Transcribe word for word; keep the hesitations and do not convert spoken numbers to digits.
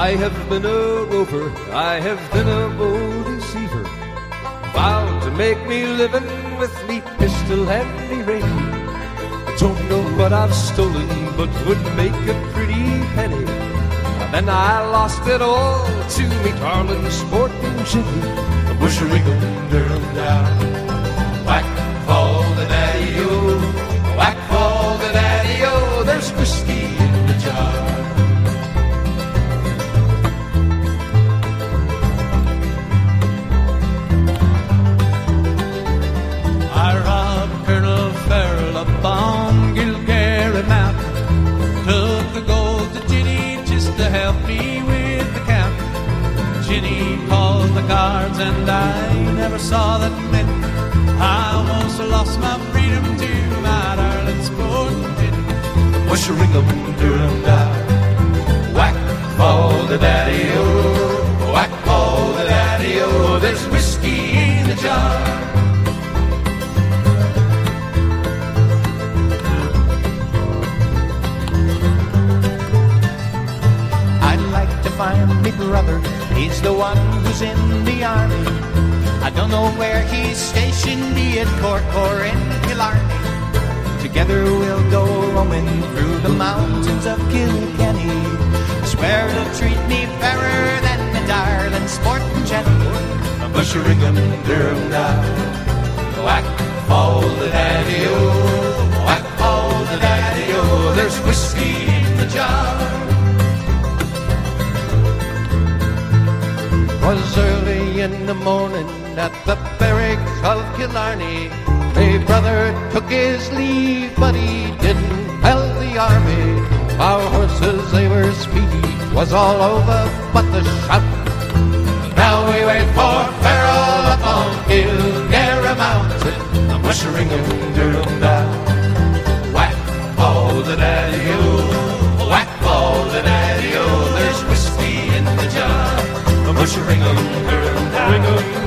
I have been a rover, I have been a bold deceiver, vowed to make me living with me pistol and me rapier. I don't know what I've stolen, but would make a pretty penny. And then I lost it all to me darling sporting Jimmy. A bushering Durham down, whack fall the daddy-o, whack fall the daddy-o, there's whiskey in the jar. I robbed Colonel Farrell up on Gilgary Mountain, took the gold to Ginny just to help me with the count. Ginny called the guards and I never saw that many. I almost lost my freedom to my darling sporting Ginny. Bushering Durham down, whack fall the daddy-o, whack fall the daddy-o, there's whiskey in the jar. Find me brother, he's the one who's in the army. I don't know where he's stationed, be it Cork or in Killarney. Together we'll go roaming through the mountains of Kilkenny. I swear he'll treat me fairer than the darling sporting Jenny. A bushering Durham down, whack fall the daddy-o, whack fall the daddy-o, there's whiskey in the jar. Was early in the morning at the barracks of Killarney. My brother took his leave, but he didn't tell the army. Our horses, they were speedy, was all over but the shout. Now we wait for Farrell up on Gilgary Mountain. I'm mushering him Durham down. Whack, fall the daddy-o, whack, fall the daddy-o, there's whiskey in the jar. Bushering 'em, Durham down.